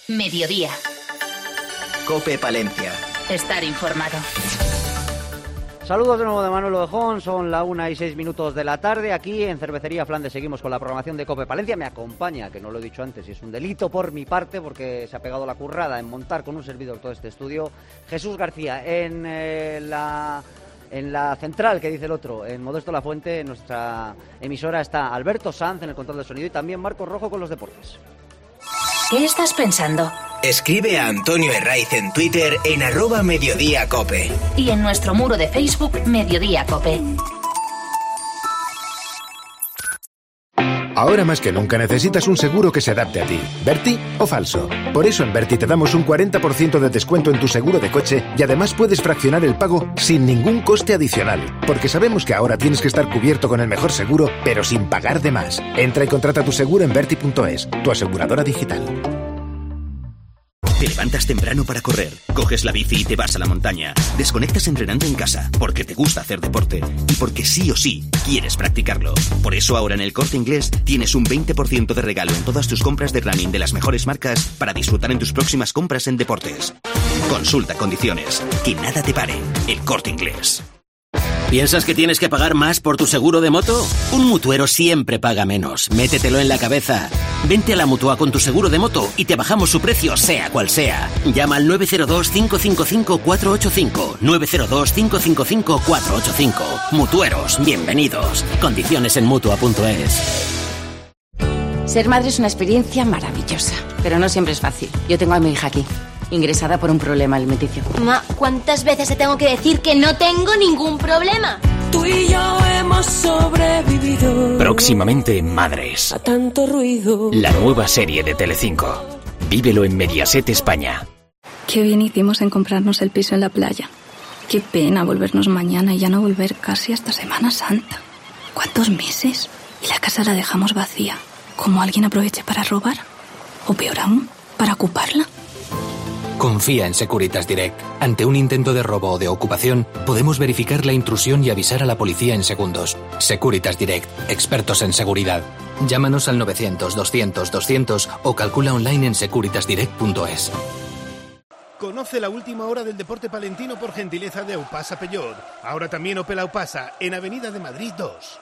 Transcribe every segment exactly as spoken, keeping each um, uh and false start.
Mediodía. COPE Palencia. Estar informado. Saludos de nuevo de Manuel Ovejón, son la una y seis minutos de la tarde. Aquí en Cervecería Flandes seguimos con la programación de COPE Palencia. Me acompaña, que no lo he dicho antes, y es un delito por mi parte porque se ha pegado la currada en montar con un servidor todo este estudio, Jesús García. En eh, la... En la central, que dice el otro, en Modesto Lafuente, en nuestra emisora, está Alberto Sanz en el control de sonido y también Marcos Rojo con los deportes. ¿Qué estás pensando? Escribe a Antonio Herraiz en Twitter en arroba Mediodía Cope. Y en nuestro muro de Facebook, Mediodía Cope. Ahora más que nunca necesitas un seguro que se adapte a ti. ¿Verti o falso? Por eso en Verti te damos un cuarenta por ciento de descuento en tu seguro de coche y además puedes fraccionar el pago sin ningún coste adicional. Porque sabemos que ahora tienes que estar cubierto con el mejor seguro, pero sin pagar de más. Entra y contrata tu seguro en verti punto es, tu aseguradora digital. Te levantas temprano para correr, coges la bici y te vas a la montaña, desconectas entrenando en casa, porque te gusta hacer deporte y porque sí o sí quieres practicarlo. Por eso ahora en el Corte Inglés tienes un veinte por ciento de regalo en todas tus compras de running de las mejores marcas para disfrutar en tus próximas compras en deportes. Consulta condiciones, que nada te pare. El Corte Inglés. ¿Piensas que tienes que pagar más por tu seguro de moto? Un mutuero siempre paga menos. Métetelo en la cabeza. Vente a la Mutua con tu seguro de moto y te bajamos su precio, sea cual sea. Llama al nueve cero dos, cinco cinco cinco, cuatro ocho cinco. nueve cero dos, cinco cinco cinco, cuatro ocho cinco. Mutueros, bienvenidos. Condiciones en Mutua punto es. Ser madre es una experiencia maravillosa, pero no siempre es fácil. Yo tengo a mi hija aquí, ingresada por un problema alimenticio. Ma, ¿cuántas veces te tengo que decir que no tengo ningún problema? Tú y yo hemos sobrevivido. Próximamente Madres. A tanto ruido. La nueva serie de Telecinco. Vívelo en Mediaset España. Qué bien hicimos en comprarnos el piso en la playa. Qué pena volvernos mañana y ya no volver casi hasta Semana Santa. ¿Cuántos meses? Y la casa la dejamos vacía. ¿Cómo alguien aproveche para robar? O peor aún, para ocuparla. Confía en Securitas Direct. Ante un intento de robo o de ocupación, podemos verificar la intrusión y avisar a la policía en segundos. Securitas Direct, expertos en seguridad. Llámanos al novecientos, doscientos, doscientos o calcula online en securitas direct punto es. Conoce la última hora del deporte palentino por gentileza de Aupasa Peugeot. Ahora también Opel Aupasa, en Avenida de Madrid dos.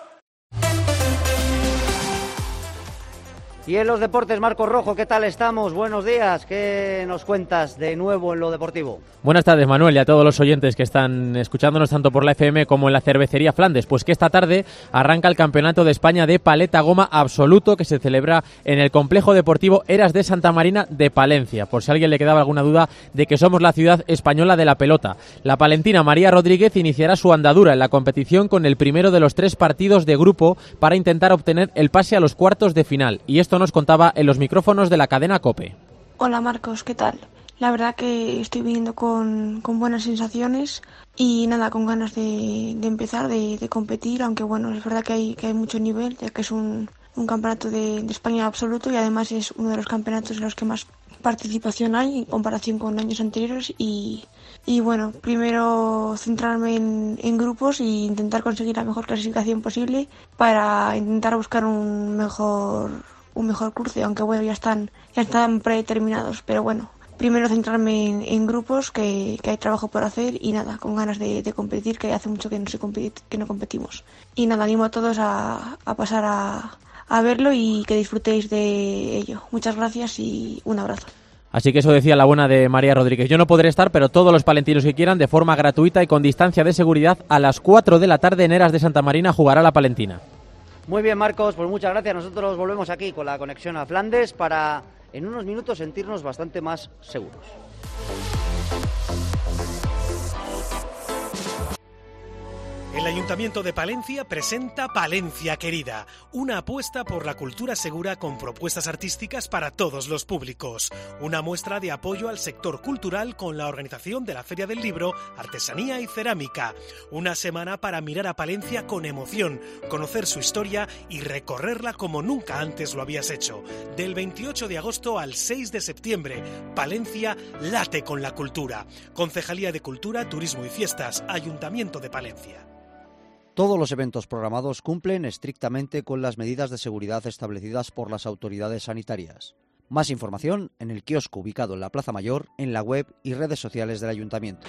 Y en los deportes, Marcos Rojo, ¿qué tal estamos? Buenos días, ¿qué nos cuentas de nuevo en lo deportivo? Buenas tardes, Manuel, y a todos los oyentes que están escuchándonos tanto por la F M como en la Cervecería Flandes. Pues que esta tarde arranca el Campeonato de España de Paleta Goma Absoluto, que se celebra en el Complejo Deportivo Eras de Santa Marina de Palencia, por si a alguien le quedaba alguna duda de que somos la ciudad española de la pelota. La palentina María Rodríguez iniciará su andadura en la competición con el primero de los tres partidos de grupo para intentar obtener el pase a los cuartos de final, y esto nos contaba en los micrófonos de la cadena COPE. Hola Marcos, ¿qué tal? La verdad que estoy viniendo con, con buenas sensaciones y nada, con ganas de, de empezar, de, de competir, aunque bueno, es verdad que hay, que hay mucho nivel, ya que es un, un campeonato de, de España absoluto y además es uno de los campeonatos en los que más participación hay en comparación con años anteriores y, y bueno, primero centrarme en, en grupos e intentar conseguir la mejor clasificación posible para intentar buscar un mejor un mejor cruce, aunque bueno, ya están ya están predeterminados, pero bueno, primero centrarme en, en grupos, que, que hay trabajo por hacer y nada, con ganas de, de competir, que hace mucho que no, se competi- que no competimos. Y nada, animo a todos a, a pasar a, a verlo y que disfrutéis de ello. Muchas gracias y un abrazo. Así que eso decía la buena de María Rodríguez. Yo no podré estar, pero todos los palentinos que quieran, de forma gratuita y con distancia de seguridad, a las cuatro de la tarde en Eras de Santa Marina jugará la palentina. Muy bien, Marcos, pues muchas gracias. Nosotros volvemos aquí con la conexión a Flandes para en unos minutos sentirnos bastante más seguros. El Ayuntamiento de Palencia presenta Palencia Querida, una apuesta por la cultura segura con propuestas artísticas para todos los públicos. Una muestra de apoyo al sector cultural con la organización de la Feria del Libro, Artesanía y Cerámica. Una semana para mirar a Palencia con emoción, conocer su historia y recorrerla como nunca antes lo habías hecho. Del veintiocho de agosto al seis de septiembre, Palencia late con la cultura. Concejalía de Cultura, Turismo y Fiestas, Ayuntamiento de Palencia. Todos los eventos programados cumplen estrictamente con las medidas de seguridad establecidas por las autoridades sanitarias. Más información en el kiosco ubicado en la Plaza Mayor, en la web y redes sociales del Ayuntamiento.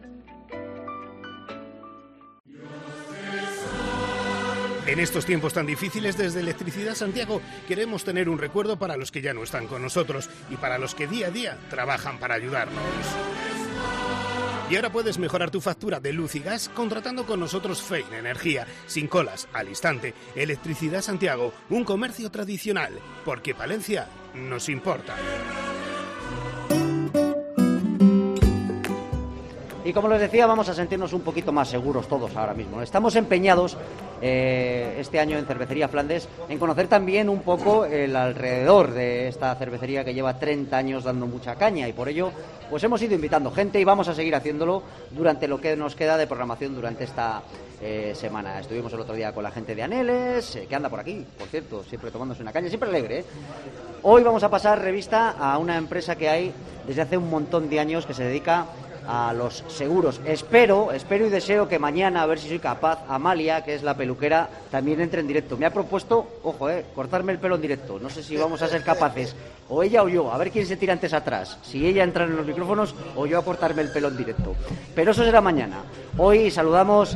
En estos tiempos tan difíciles, desde Electricidad Santiago queremos tener un recuerdo para los que ya no están con nosotros y para los que día a día trabajan para ayudarnos. Y ahora puedes mejorar tu factura de luz y gas contratando con nosotros Fein Energía, sin colas, al instante. Electricidad Santiago, un comercio tradicional, porque Palencia nos importa. Y como les decía, vamos a sentirnos un poquito más seguros todos ahora mismo. Estamos empeñados eh, este año en Cervecería Flandes en conocer también un poco el alrededor de esta cervecería que lleva treinta años dando mucha caña, y por ello pues hemos ido invitando gente y vamos a seguir haciéndolo durante lo que nos queda de programación durante esta eh, semana. Estuvimos el otro día con la gente de Aneles, eh, que anda por aquí, por cierto, siempre tomándose una caña, siempre alegre, ¿eh? Hoy vamos a pasar revista a una empresa que hay desde hace un montón de años que se dedica a los seguros. Espero, espero y deseo que mañana, a ver si soy capaz, Amalia, que es la peluquera, también entre en directo. Me ha propuesto, ojo, eh, cortarme el pelo en directo. No sé si vamos a ser capaces, o ella o yo, a ver quién se tira antes atrás. Si ella entra en los micrófonos o yo a cortarme el pelo en directo. Pero eso será mañana. Hoy saludamos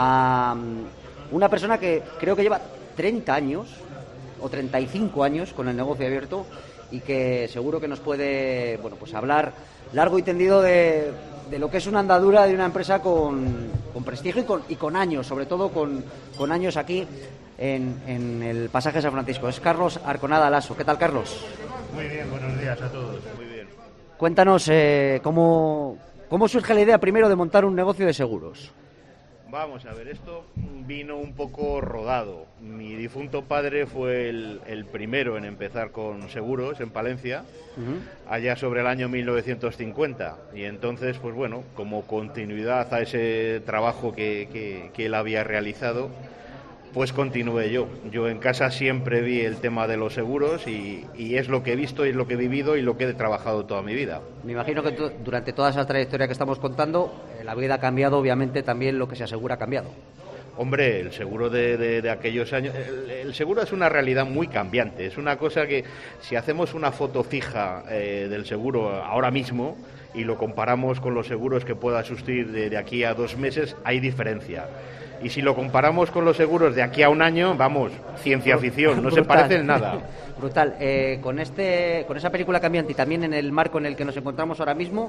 a una persona que creo que lleva treinta años o treinta y cinco años con el negocio abierto y que seguro que nos puede, bueno, pues hablar largo y tendido de, de lo que es una andadura de una empresa con, con prestigio y con, y con años, sobre todo con, con años aquí en, en el pasaje San Francisco. Es Carlos Arconada Lasso. ¿Qué tal, Carlos? Muy bien, buenos días a todos. Muy bien. Cuéntanos eh, cómo, cómo surge la idea primero de montar un negocio de seguros. Vamos a ver, esto vino un poco rodado. Mi difunto padre fue el, el primero en empezar con seguros en Palencia, uh-huh. allá sobre el año mil novecientos cincuenta. Y entonces, pues bueno, como continuidad a ese trabajo que, que, que él había realizado, pues continué yo. Yo en casa siempre vi el tema de los seguros y, y es lo que he visto, y es lo que he vivido y lo que he trabajado toda mi vida. Me imagino que tú, durante toda esa trayectoria que estamos contando, eh, la vida ha cambiado, obviamente también lo que se asegura ha cambiado. Hombre, el seguro de, de, de aquellos años... El, el seguro es una realidad muy cambiante. Es una cosa que, si hacemos una foto fija eh, del seguro ahora mismo y lo comparamos con los seguros que pueda existir de, de aquí a dos meses, hay diferencia. Y si lo comparamos con los seguros de aquí a un año, vamos, ciencia ficción, no se parecen nada. Brutal. Eh, con este, con esa película cambiante y también en el marco en el que nos encontramos ahora mismo,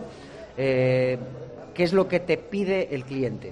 eh, ¿qué es lo que te pide el cliente?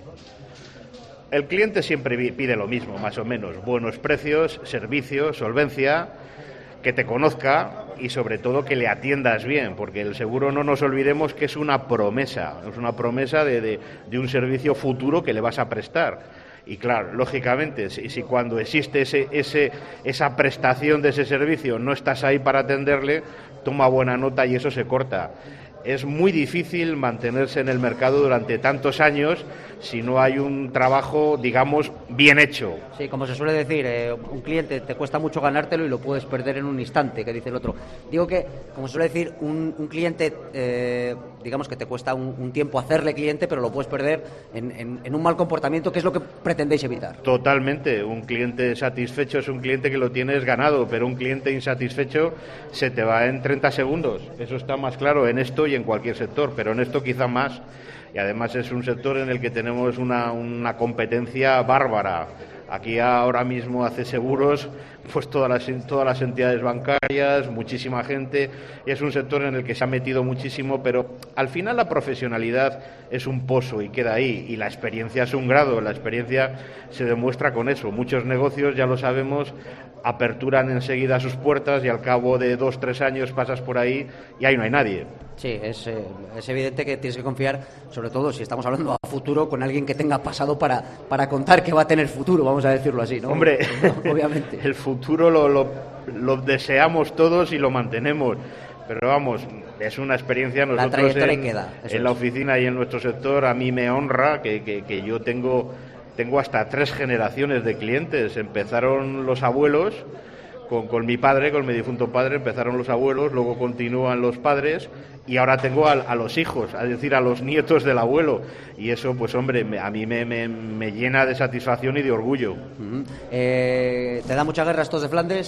El cliente siempre pide lo mismo, más o menos. Buenos precios, servicios, solvencia, que te conozca y sobre todo que le atiendas bien, porque el seguro, no nos olvidemos que es una promesa, es una promesa de, de, de un servicio futuro que le vas a prestar. Y claro, lógicamente, si, si cuando existe ese, ese, esa prestación de ese servicio no estás ahí para atenderle, toma buena nota y eso se corta. Es muy difícil mantenerse en el mercado durante tantos años si no hay un trabajo, digamos, bien hecho. Sí, como se suele decir, eh, un cliente te cuesta mucho ganártelo y lo puedes perder en un instante, que dice el otro. Digo que, como se suele decir, un, un cliente, eh, digamos que te cuesta un, un tiempo hacerle cliente, pero lo puedes perder en, en, en un mal comportamiento, que es lo que pretendéis evitar. Totalmente. Un cliente satisfecho es un cliente que lo tienes ganado, pero un cliente insatisfecho se te va en treinta segundos. Eso está más claro en esto y en cualquier sector, pero en esto quizá más. Y además es un sector en el que tenemos una, una competencia bárbara. Aquí ahora mismo hace seguros pues todas las, todas las entidades bancarias, muchísima gente, y es un sector en el que se ha metido muchísimo, pero al final la profesionalidad es un pozo y queda ahí, y la experiencia es un grado, la experiencia se demuestra con eso. Muchos negocios, ya lo sabemos, aperturan enseguida sus puertas y al cabo de dos, tres años pasas por ahí y ahí no hay nadie. Sí, es, eh, es evidente que tienes que confiar, sobre todo si estamos hablando a futuro, con alguien que tenga pasado para, para contar que va a tener futuro, vamos a decirlo así, ¿no? Hombre, no, obviamente. El futuro lo, lo, lo deseamos todos y lo mantenemos, pero vamos, es una experiencia. Nosotros la trayectoria en, queda, en la oficina y en nuestro sector, a mí me honra que, que, que yo tengo, tengo hasta tres generaciones de clientes. Empezaron los abuelos, Con, con mi padre, con mi difunto padre, empezaron los abuelos, luego continúan los padres y ahora tengo a, a los hijos, es decir, a los nietos del abuelo. Y eso, pues hombre, me, a mí me, me, me llena de satisfacción y de orgullo. Uh-huh. eh, ¿Te da mucha guerra estos de Flandes?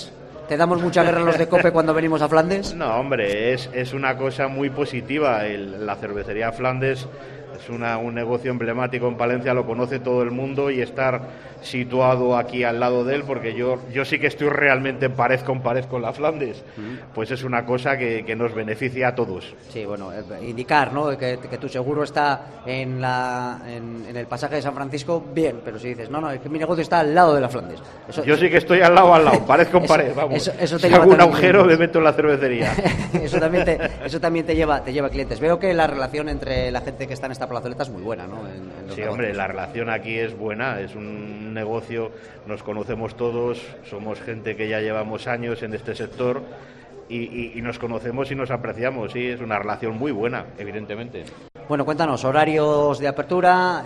¿Te damos mucha guerra los de COPE cuando venimos a Flandes? No, hombre, es, es una cosa muy positiva. El, la cervecería Flandes es una, un negocio emblemático en Palencia, lo conoce todo el mundo, y estar situado aquí al lado de él, porque yo, yo sí que estoy realmente en pared con pared con la Flandes, mm. pues es una cosa que, que nos beneficia a todos. Sí, bueno, eh, indicar, ¿no?, que, que tu seguro está en, la, en, en el pasaje de San Francisco, bien, pero si dices, no, no, es que mi negocio está al lado de la Flandes. Eso, yo sí que estoy al lado, al lado, pared con eso, pared, vamos. Eso, eso te si hago un agujero, me meto en la cervecería. eso también, te, eso también te lleva, te lleva clientes. Veo que la relación entre la gente que está en esta plazoleta es muy buena, ¿no? En, en sí, hombre, la relación aquí es buena, es un negocio, nos conocemos todos, somos gente que ya llevamos años en este sector y, y, y nos conocemos y nos apreciamos, sí, es una relación muy buena, evidentemente. Bueno, cuéntanos, horarios de apertura,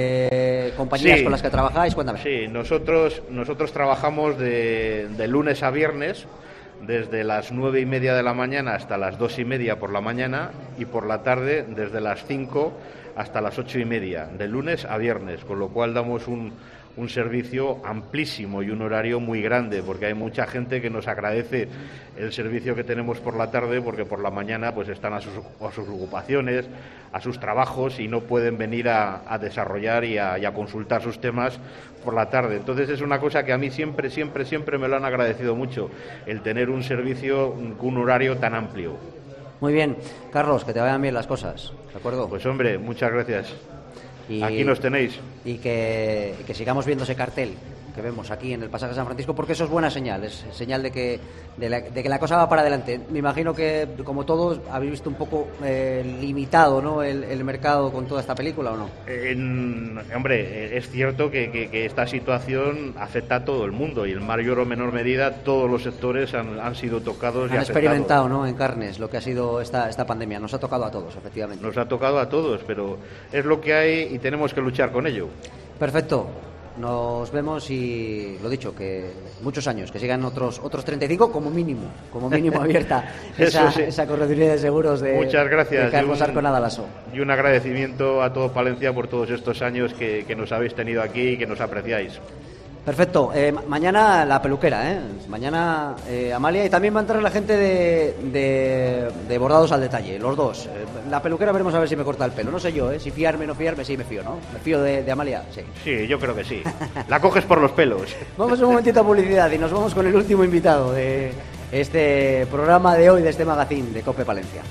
eh, compañías sí, con las que trabajáis, cuéntame. Sí, nosotros, nosotros trabajamos de, de lunes a viernes, desde las nueve y media de la mañana hasta las dos y media por la mañana, y por la tarde desde las cinco hasta las ocho y media, de lunes a viernes, con lo cual damos un, un servicio amplísimo y un horario muy grande, porque hay mucha gente que nos agradece el servicio que tenemos por la tarde, porque por la mañana pues están a sus, a sus ocupaciones, a sus trabajos, y no pueden venir a, a desarrollar y a, y a consultar sus temas por la tarde. Entonces es una cosa que a mí siempre, siempre, siempre me lo han agradecido mucho, el tener un servicio con un horario tan amplio. Muy bien, Carlos, que te vayan bien las cosas, ¿de acuerdo? Pues hombre, muchas gracias. Y, aquí nos tenéis. Y que, y que sigamos viendo ese cartel que vemos aquí en el pasaje de San Francisco, porque eso es buena señal, es señal de que de, la, de que la cosa va para adelante. Me imagino que, como todos, habéis visto un poco eh, limitado, ¿no?, el, el mercado con toda esta película, ¿o no? En, hombre, es cierto que, que, que esta situación afecta a todo el mundo, y en mayor o menor medida todos los sectores han, han sido tocados han y afectados. Han experimentado, ¿no?, en carnes lo que ha sido esta, esta pandemia. Nos ha tocado a todos, efectivamente. Nos ha tocado a todos, pero es lo que hay y tenemos que luchar con ello. Perfecto. Nos vemos y, lo dicho, que muchos años, que sigan otros otros treinta y cinco como mínimo, como mínimo abierta esa, sí. esa correduría de seguros de, Muchas gracias. de Carlos Arconada Lasso. Y un agradecimiento a todo Palencia por todos estos años que, que nos habéis tenido aquí y que nos apreciáis. Perfecto. Eh, mañana la peluquera, ¿eh? Mañana eh, Amalia, y también va a entrar la gente de, de, de Bordados al Detalle, los dos. Eh, la peluquera veremos a ver si me corta el pelo. No sé yo, ¿eh? Si fiarme o no fiarme, sí me fío, ¿no? Me fío de, de Amalia, sí. Sí, yo creo que sí. La coges por los pelos. Vamos un momentito a publicidad y nos vamos con el último invitado de este programa de hoy, de este magazine de COPE Palencia.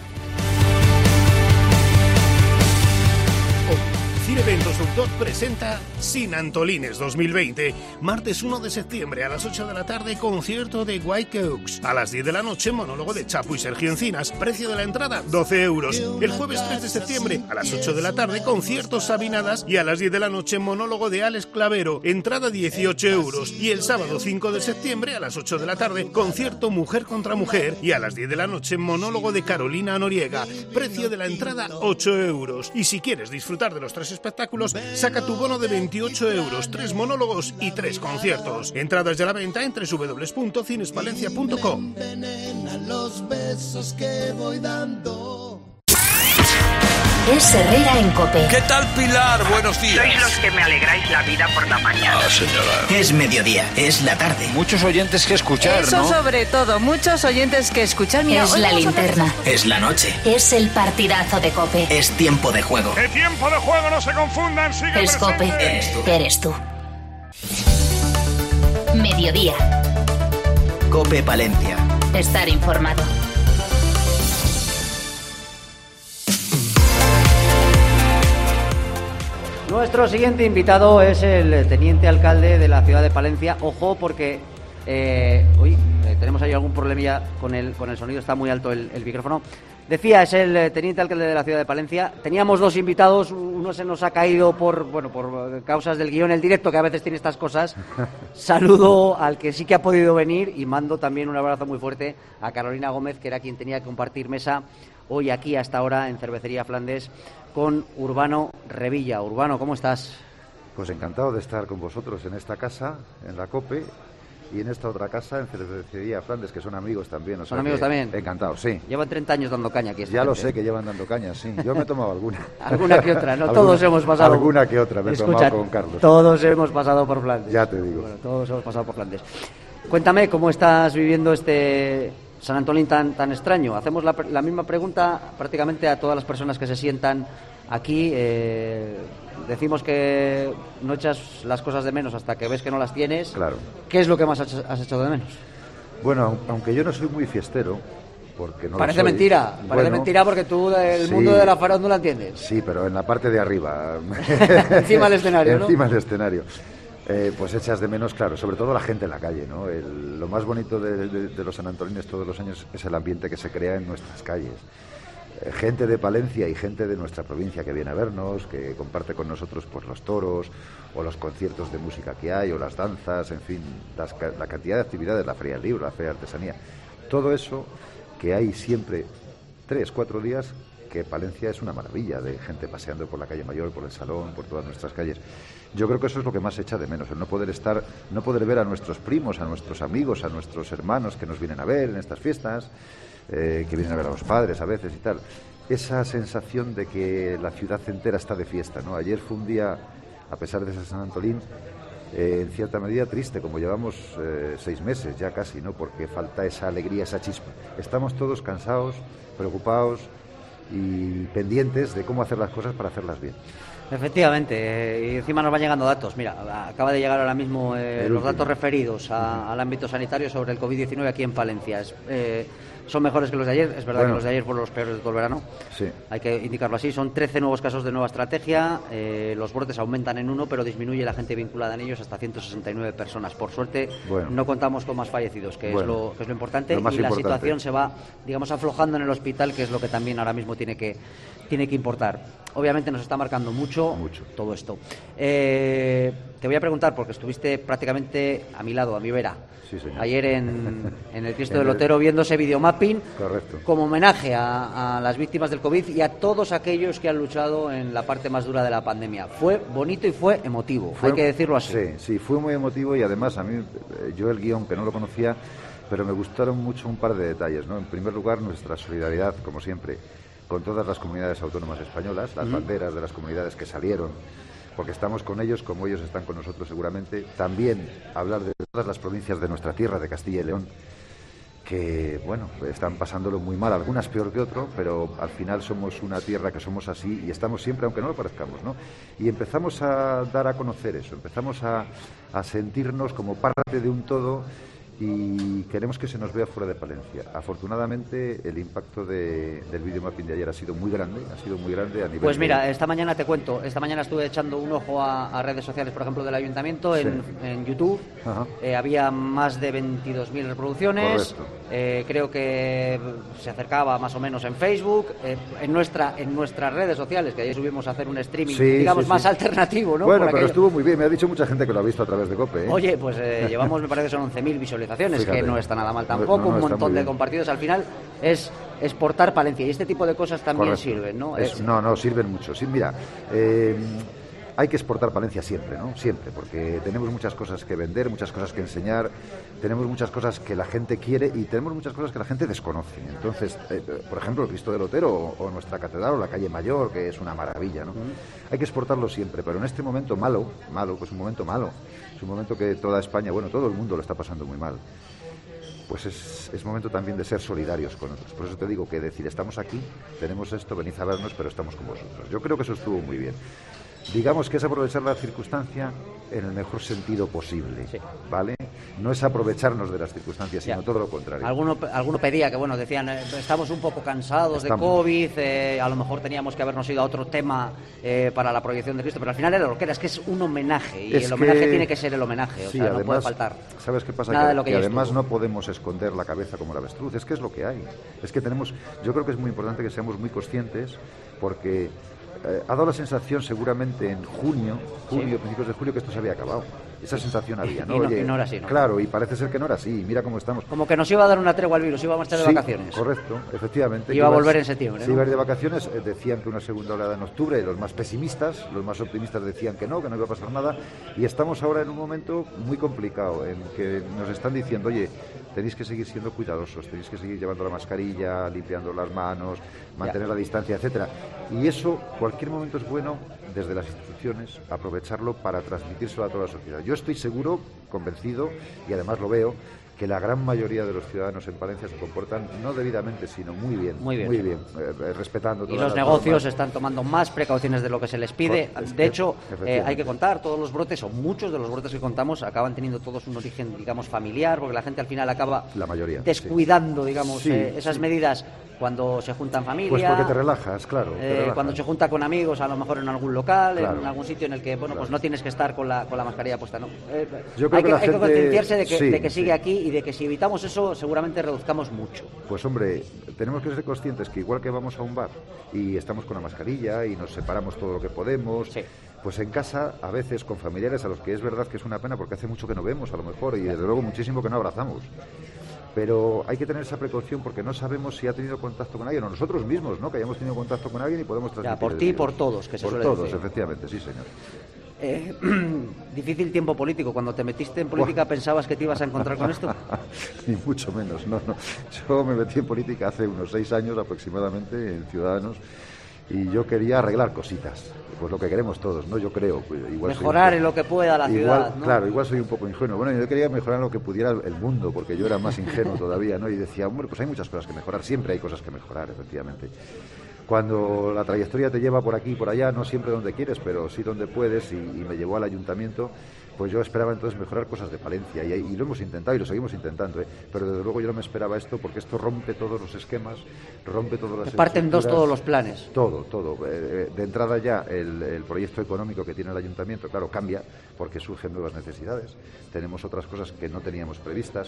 Eventos Doctor presenta Sin Antolines dos mil veinte. Martes uno de septiembre a las ocho de la tarde, concierto de White Oaks. A las diez de la noche, monólogo de Chapu y Sergio Encinas. Precio de la entrada, doce euros. El jueves tres de septiembre a las ocho de la tarde, concierto Sabinadas. Y a las diez de la noche, monólogo de Alex Clavero. Entrada dieciocho euros. Y el sábado cinco de septiembre a las ocho de la tarde, concierto Mujer contra Mujer. Y a las diez de la noche, monólogo de Carolina Noriega. Precio de la entrada, ocho euros. Y si quieres disfrutar de los tres espectáculos, saca tu bono de veintiocho euros, tres monólogos y tres conciertos. Entradas ya a la venta en doble u doble u doble u punto cinespalencia punto com. Es Herrera en COPE. ¿Qué tal, Pilar? Buenos días. Sois los que me alegráis la vida por la mañana. Ah, señora. Es mediodía, es la tarde. Muchos oyentes que escuchar, Eso ¿no? sobre todo, muchos oyentes que escuchar. Mira, es la linterna. Es la noche. Es el partidazo de COPE. Es tiempo de juego. ¡Qué tiempo de juego! ¡No se confundan! ¡Sigue Es COPE. Eres tú. Eres tú. Mediodía. COPE Palencia. Estar informado. Nuestro siguiente invitado es el teniente alcalde de la ciudad de Palencia. Ojo, porque eh, uy, eh, tenemos ahí algún problemilla con el, con el sonido, está muy alto el, el micrófono. Decía, es el teniente alcalde de la ciudad de Palencia. Teníamos dos invitados, uno se nos ha caído por bueno por causas del guión, el directo, que a veces tiene estas cosas. Saludo al que sí que ha podido venir y mando también un abrazo muy fuerte a Carolina Gómez, que era quien tenía que compartir mesa hoy aquí hasta ahora en Cervecería Flandes con Urbano Revilla. Urbano, ¿cómo estás? Pues encantado de estar con vosotros en esta casa, en la COPE, y en esta otra casa, en Cervecería Flandes, que son amigos también. O sea, ¿Son amigos también? Encantado, sí. Llevan treinta años dando caña aquí. Ya lo sé, que llevan dando caña, sí. Yo me he tomado alguna. Alguna que otra, ¿no? alguna, todos hemos pasado. Alguna que otra me he Escucha, tomado con Carlos. Todos hemos pasado por Flandes. Ya te digo. Bueno, todos hemos pasado por Flandes. Cuéntame cómo estás viviendo este San Antolín tan, tan extraño. Hacemos la, la misma pregunta prácticamente a todas las personas que se sientan aquí. Eh, decimos que no echas las cosas de menos hasta que ves que no las tienes. Claro. ¿Qué es lo que más has, has echado de menos? Bueno, aunque yo no soy muy fiestero, porque no Parece lo soy. mentira, parece Bueno, mentira porque tú el sí, mundo de la farándula entiendes. Sí, pero en la parte de arriba. Encima del escenario, ¿no? Encima del escenario. Eh, pues echas de menos, claro, sobre todo la gente en la calle, ¿no? El, lo más bonito de, de, de los sanantolines todos los años es el ambiente que se crea en nuestras calles. Eh, gente de Palencia y gente de nuestra provincia que viene a vernos, que comparte con nosotros pues los toros o los conciertos de música que hay o las danzas, en fin, las, la cantidad de actividades, la feria del libro, la feria de artesanía, todo eso que hay siempre tres, cuatro días, que Palencia es una maravilla de gente paseando por la calle Mayor, por el Salón, por todas nuestras calles. Yo creo que eso es lo que más echa de menos, el no poder estar, no poder ver a nuestros primos, a nuestros amigos, a nuestros hermanos que nos vienen a ver en estas fiestas, eh, que vienen a ver a los padres a veces y tal. Esa sensación de que la ciudad entera está de fiesta, ¿no? Ayer fue un día, a pesar de ese San Antolín, eh, en cierta medida triste, como llevamos eh, seis meses ya casi, ¿no? Porque falta esa alegría, esa chispa. Estamos todos cansados, preocupados y pendientes de cómo hacer las cosas para hacerlas bien. Efectivamente, eh, y encima nos van llegando datos. Mira, acaba de llegar ahora mismo eh, los datos referidos a, al ámbito sanitario sobre el covid diecinueve aquí en Palencia. Es, eh, son mejores que los de ayer, es verdad bueno, que los de ayer fueron los peores de todo el verano, sí. Hay que indicarlo así. Son trece nuevos casos de nueva estrategia, eh, los brotes aumentan en uno, pero disminuye la gente vinculada en ellos hasta ciento sesenta y nueve personas. Por suerte, bueno. no contamos con más fallecidos, que, bueno, es, lo, que es lo importante, lo y importante. La situación se va, digamos, aflojando en el hospital, que es lo que también ahora mismo tiene que, tiene que importar. Obviamente nos está marcando mucho, mucho. todo esto. Eh, te voy a preguntar, porque estuviste prácticamente a mi lado, a mi vera, sí, señor. ayer en, en el Cristo del Lotero viendo ese videomapping. Correcto. Como homenaje a, a las víctimas del COVID y a todos aquellos que han luchado en la parte más dura de la pandemia. Fue bonito y fue emotivo, fue, hay que decirlo así. Sí, sí, fue muy emotivo y además a mí, yo el guión que no lo conocía, pero me gustaron mucho un par de detalles, ¿no? En primer lugar, nuestra solidaridad, como siempre, con todas las comunidades autónomas españolas, las mm. banderas de las comunidades que salieron, porque estamos con ellos como ellos están con nosotros seguramente. También hablar de todas las provincias de nuestra tierra, de Castilla y León, que, bueno, están pasándolo muy mal, algunas peor que otro, pero al final somos una tierra que somos así y estamos siempre, aunque no lo parezcamos, ¿no? Y empezamos a dar a conocer eso, empezamos a, a sentirnos como parte de un todo y queremos que se nos vea fuera de Palencia. Afortunadamente, el impacto de, del videomapping de ayer ha sido muy grande, ha sido muy grande a nivel... Pues mira, de... esta mañana te cuento, esta mañana estuve echando un ojo a, a redes sociales, por ejemplo, del Ayuntamiento, sí. en, en YouTube, eh, había más de veintidós mil reproducciones, eh, creo que se acercaba más o menos en Facebook, eh, en nuestra en nuestras redes sociales, que ayer subimos a hacer un streaming, sí, digamos, sí, más sí. alternativo, ¿no? Bueno, pero estuvo muy bien, me ha dicho mucha gente que lo ha visto a través de COPE, ¿eh? Oye, pues eh, llevamos, me parece que son once mil visualizaciones. Fíjate. Que no está nada mal tampoco, no, no, un montón de compartidos. Al final es exportar Palencia y este tipo de cosas también Correcto. Sirven, ¿no? Es, es... No, no, sirven mucho. Sí, mira, eh, hay que exportar Palencia siempre, ¿no? Siempre, porque tenemos muchas cosas que vender, muchas cosas que enseñar, tenemos muchas cosas que la gente quiere y tenemos muchas cosas que la gente desconoce. Entonces, eh, por ejemplo, el Cristo del Lotero o, o nuestra catedral o la calle Mayor, que es una maravilla, ¿no? Mm. Hay que exportarlo siempre, pero en este momento malo, malo, pues un momento malo, es un momento que toda España, bueno, todo el mundo lo está pasando muy mal. Pues es, es momento también de ser solidarios con otros. Por eso te digo que decir, estamos aquí, tenemos esto, venid a vernos, pero estamos con vosotros. Yo creo que eso estuvo muy bien. Digamos que es aprovechar la circunstancia en el mejor sentido posible, sí. ¿Vale? No es aprovecharnos de las circunstancias, sino ya. Todo lo contrario. Alguno, alguno pedía que, bueno, decían, eh, estamos un poco cansados estamos. de COVID, eh, a lo mejor teníamos que habernos ido a otro tema eh, para la proyección de Cristo, pero al final era lo que era, es que es un homenaje, y es el homenaje que... tiene que ser el homenaje, o sí, sea, además, no puede faltar. ¿Sabes qué pasa? Nada que, de lo que que además estuvo. No podemos esconder la cabeza como la avestruz, es que es lo que hay. Es que tenemos, yo creo que es muy importante que seamos muy conscientes, porque... Eh, ha dado la sensación seguramente en junio, junio, sí. principios de julio, que esto se había acabado. Esa sensación había, ¿no? Y no, Oye, y no era así, ¿no? Claro, y parece ser que no era así. Mira cómo estamos. Como que nos iba a dar una tregua al virus, íbamos a estar de sí, vacaciones. Correcto, efectivamente. Iba a volver en septiembre, ¿no? Se iba a ir de vacaciones, eh, decían que una segunda oleada en octubre, los más pesimistas, los más optimistas decían que no, que no iba a pasar nada, y estamos ahora en un momento muy complicado, en que nos están diciendo, oye, tenéis que seguir siendo cuidadosos, tenéis que seguir llevando la mascarilla, limpiando las manos, mantener ya. la distancia, etcétera. Y eso, cualquier momento es bueno, desde las instituciones, aprovecharlo para transmitírselo a toda la sociedad. Yo estoy seguro, convencido, y además lo veo, que la gran mayoría de los ciudadanos en Palencia se comportan no debidamente, sino muy bien, muy bien, muy bien eh, respetando todas y los las negocios normas. Están tomando más precauciones de lo que se les pide. Por, de hecho, eh, hay que contar, todos los brotes, o muchos de los brotes que contamos, acaban teniendo todos un origen, digamos, familiar, porque la gente al final acaba la mayoría, descuidando, sí. digamos, sí, eh, esas sí. medidas cuando se juntan familia. Pues porque te relajas, claro. Te eh, relajas. Cuando se junta con amigos, a lo mejor en algún local, claro. en algún sitio en el que, bueno, claro. pues no tienes que estar con la, con la mascarilla puesta, ¿no? Eh, Yo creo hay que, que, hay gente... que concienciarse de que, sí, de que sigue sí. aquí y de que si evitamos eso, seguramente reduzcamos mucho. Pues hombre, tenemos que ser conscientes que igual que vamos a un bar y estamos con la mascarilla y nos separamos todo lo que podemos, sí. pues en casa a veces con familiares a los que es verdad que es una pena porque hace mucho que no vemos a lo mejor y desde luego muchísimo que no abrazamos. Pero hay que tener esa precaución porque no sabemos si ha tenido contacto con alguien o nosotros mismos, ¿no? Que hayamos tenido contacto con alguien y podemos transmitir. Ya, por ti y por todos, que se por suele todos, decir. efectivamente, sí, señor. Eh, difícil tiempo político. Cuando te metiste en política, ¿pensabas que te ibas a encontrar con esto? Ni mucho menos, no, no. Yo me metí en política hace unos seis años aproximadamente en Ciudadanos y yo quería arreglar cositas, pues lo que queremos todos, ¿no? Yo creo. Igual mejorar poco, en lo que pueda la igual, ciudad, ¿no? Claro, igual soy un poco ingenuo. Bueno, yo quería mejorar en lo que pudiera el mundo, porque yo era más ingenuo todavía, ¿no? Y decía, hombre, pues hay muchas cosas que mejorar, siempre hay cosas que mejorar, efectivamente. Cuando la trayectoria te lleva por aquí y por allá, no siempre donde quieres, pero sí donde puedes, y, y me llevó al ayuntamiento, pues yo esperaba entonces mejorar cosas de Palencia, y, y lo hemos intentado y lo seguimos intentando, ¿eh? Pero desde luego yo no me esperaba esto, porque esto rompe todos los esquemas, rompe todas las... Parten dos todos los planes. Todo, todo. Eh, de entrada ya el, el proyecto económico que tiene el ayuntamiento, claro, cambia, porque surgen nuevas necesidades, tenemos otras cosas que no teníamos previstas,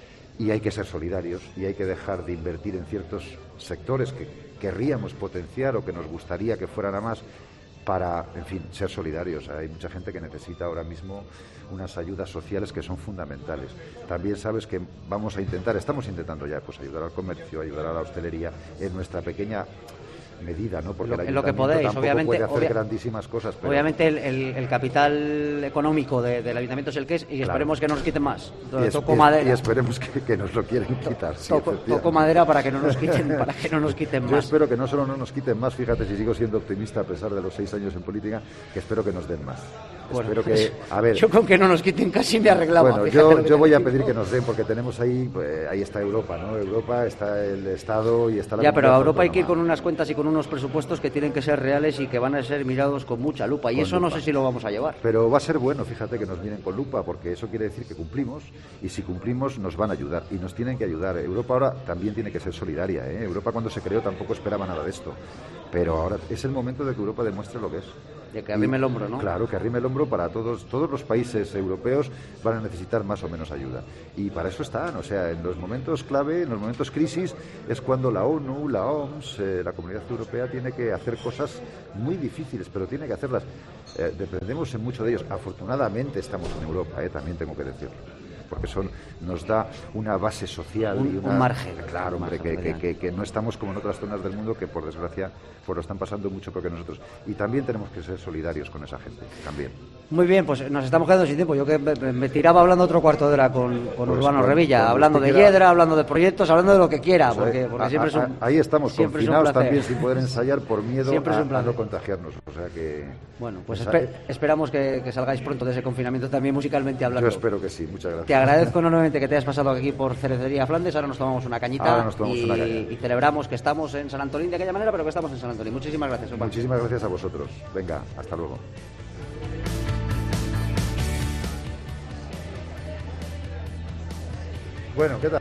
y hay que ser solidarios, y hay que dejar de invertir en ciertos sectores que querríamos potenciar o que nos gustaría que fueran a más para, en fin, ser solidarios. Hay mucha gente que necesita ahora mismo unas ayudas sociales que son fundamentales. También sabes que vamos a intentar, estamos intentando ya, pues ayudar al comercio, ayudar a la hostelería en nuestra pequeña medida, ¿no? Porque lo, el lo que podéis, tampoco obviamente, puede hacer obvia, grandísimas cosas. Pero... Obviamente el, el, el capital económico de, del ayuntamiento es el que es y claro. Esperemos que no nos quiten más. Y, es, toco y, madera. y esperemos que, que nos lo quieren quitar. Sí, toco, toco madera para que no nos quiten, para que no nos quiten más. Yo espero que no solo no nos quiten más, fíjate, si sigo siendo optimista a pesar de los seis años en política, que espero que nos den más. Bueno, espero que, a ver, yo con que no nos quiten casi me arreglaba. Bueno, yo, yo voy a pedir que nos den, porque tenemos ahí, pues, ahí está Europa, ¿no? Europa, está el Estado y está la... Ya, pero a Europa hay que ir con unas cuentas y con unos presupuestos que tienen que ser reales y que van a ser mirados con mucha lupa, y con eso lupa. No sé si lo vamos a llevar. Pero va a ser bueno, fíjate, que nos miren con lupa, porque eso quiere decir que cumplimos, y si cumplimos nos van a ayudar, y nos tienen que ayudar. Europa ahora también tiene que ser solidaria, ¿eh? Europa cuando se creó tampoco esperaba nada de esto, pero ahora es el momento de que Europa demuestre lo que es. De que arrime el hombro, ¿no? Claro, que arrime el hombro para todos, todos los países europeos van a necesitar más o menos ayuda. Y para eso están, o sea, en los momentos clave, en los momentos crisis, es cuando la ONU, la O M S, eh, la Comunidad Europea tiene que hacer cosas muy difíciles, pero tiene que hacerlas. Eh, dependemos en mucho de ellos. Afortunadamente estamos en Europa, eh, también tengo que decirlo, porque son, nos da una base social un, y una, un margen. Claro, un hombre, margen, que, que, que, que no estamos como en otras zonas del mundo que, por desgracia, pues lo están pasando mucho peor que nosotros. Y también tenemos que ser solidarios con esa gente, también. Muy bien, pues nos estamos quedando sin tiempo. Yo que me, me tiraba hablando otro cuarto de hora con, con pues Urbano Revilla, hablando de quiera... Hiedra, hablando de proyectos, hablando de lo que quiera, pues porque, porque a, siempre es un, Ahí estamos, confinados también, sin poder ensayar por miedo a, a no contagiarnos. O sea que... Bueno, pues esa... esper, esperamos que, que salgáis pronto de ese confinamiento también musicalmente hablando. Yo espero que sí, muchas gracias. Te agradezco enormemente que te hayas pasado aquí por Cervecería Flandes. Ahora nos tomamos una cañita nos tomamos y, una caña. y celebramos que estamos en San Antolín de aquella manera, pero que estamos en San Antolín. Muchísimas gracias, Urbano. Muchísimas gracias a vosotros. Venga, hasta luego. Bueno, ¿qué tal?